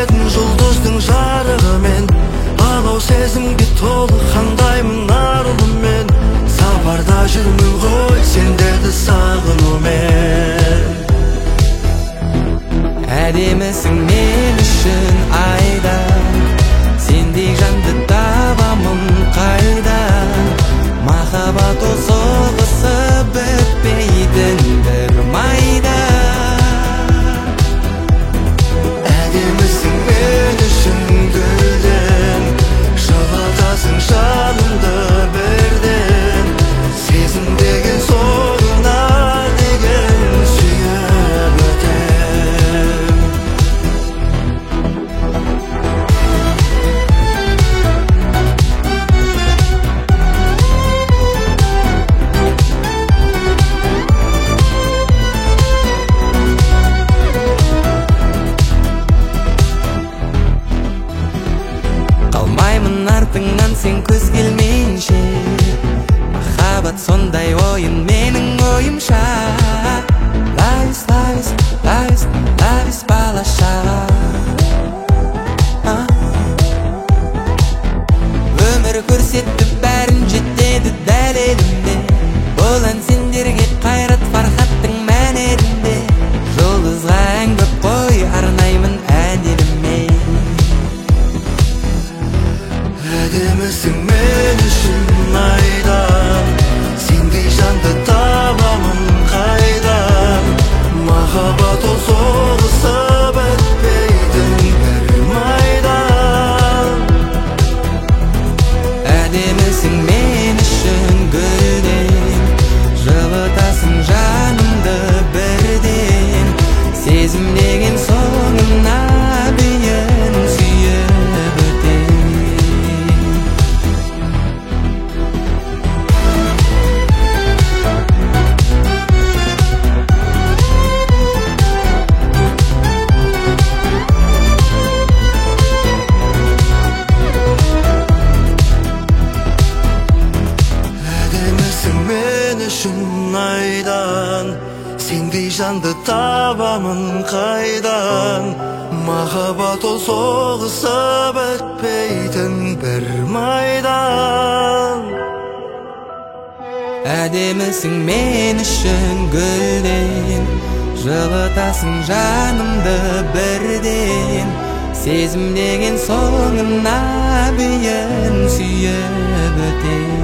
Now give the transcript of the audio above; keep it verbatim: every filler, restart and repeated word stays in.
едің жұлдыздың жарығымен, алау сезімге толы қандаймын арылыммен. Сапарда жүрмін ғой сендерді сағынумен. Әдемісің мен үшін айда, сендей жанды табамын қайда. Махаббат ол соғысып бітпейтін бір майда. Әдемісің мен үшін гүлден, жылытасың жанымды бірден. Сезім деген соңына деген сүйіп өтем. Қалмаймын артыңнан сен көз келмейінше, махаббат сондай ойын менің ойымша. Лайс, лайс, лайс, лайс балаша. Өмір көрсетті бәрін жетеді дәлелінде. Бұл ән сендерге қайрат фархаттың мәнерінде. Жұлдызға ән көп қой арнаймын ән еліме. Әдемісің мен үшін айдан, сендей жанды табамын қайдан. Махаббат ол соғысып өтпейтін бір майдан. Әдемісің мен үшін гүлден, жылытасың жанымды бірден. Сезім деген соңына дейін сүйіп өтем. Әдемісің мен үшін айдан, сендей жанды табамын қайдан. Махаббат ол соғысып өтпейтін бір майдан. Әдемісің мен үшін гүлден, жылытасың жанымды бірден. Сезім деген соңына дейін сүйіп өтем.